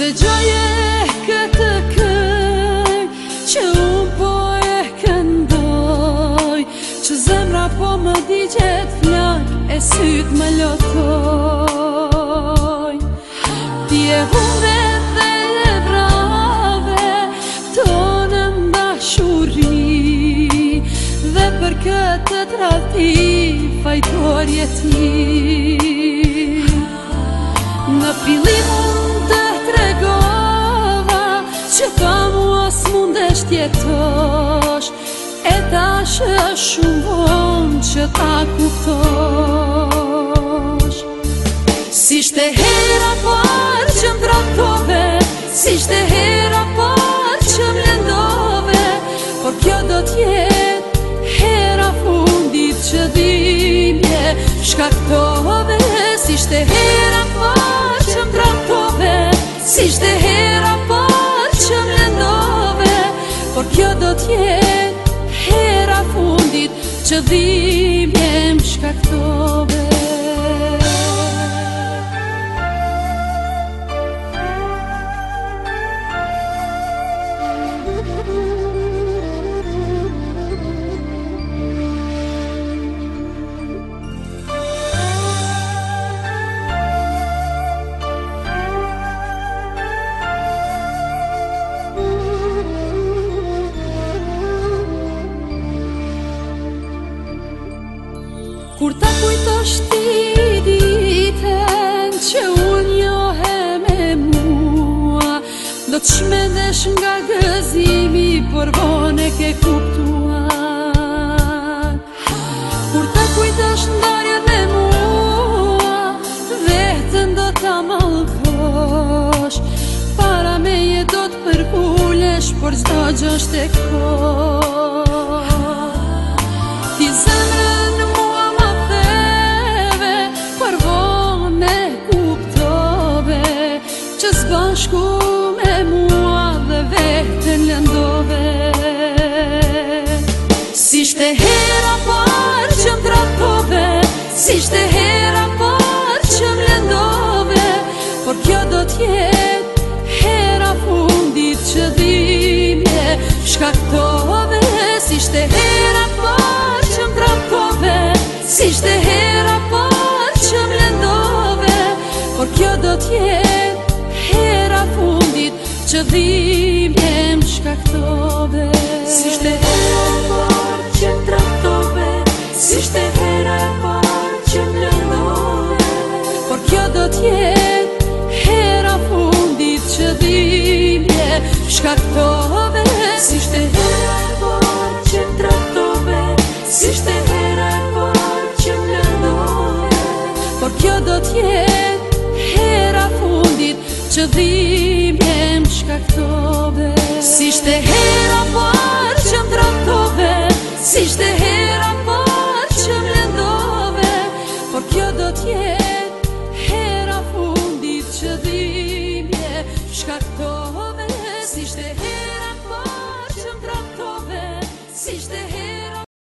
Dëgjoje këtë këngë që unë po e këndoj, që zemra po më digjet flak e syt më lotoj. Ti e humbe dhe e brave tonë dashuri, dhe për këtë tradhti fajtorje ti. Në fillim unë të tregova që pa mua s'mundesh t'jetosh, e tash është shumë vonë që ta kuptosh. S'ishte hera parë që m'traktove, s'ishte hera parë që m'lendove, por kjo do t'jetë hera fundit që dhimje shkaktove. S'ishte hera parë që m'traktove, s'ishte hera parë që m'lendove, por kjo do t'jetë hera fundit që dhimje m'shkaktove. Kur ta kujtosh ti ditën që unë njohe me mua, do t'shmendesh nga gëzimi, por vonë e ke kuptuar. Kur ta kujtosh ndarjet me mua, vetën do ta mallkosh, para meje do t'përkullesh, por çdo gjë është tek kohë. Ti zemrën mua ma theve, por vonë e kuptove, që s'bashku me mua dhe vetën lëndove. S'ishte hera parë që m'traktove, s'ishte hera parë që m'lëndove, por kjo do t'jetë hera fundit që dhimje shkaktove. S'ishte hera parë që m'traktove, s'ishte hera parë që m'lëndove, por kjo do t'jetë hera fundit që dhimje m'shkaktove. S'ishte hera parë që m'traktove, s'ishte hera parë që m'lëndove, por kjo do t'jetë hera fundit që dhimje m'shkaktove. S'ishte hera parë që m'traktove, s'ishte hera parë që m'lëndove, por kjo do t'jetë hera fundit që dhimje m'shkaktove. S'ishte hera parë që m'traktove, s'ishte hera parë që m'lëndove, por kjo do t'jetë hera fundit që dhimje m'shkaktove.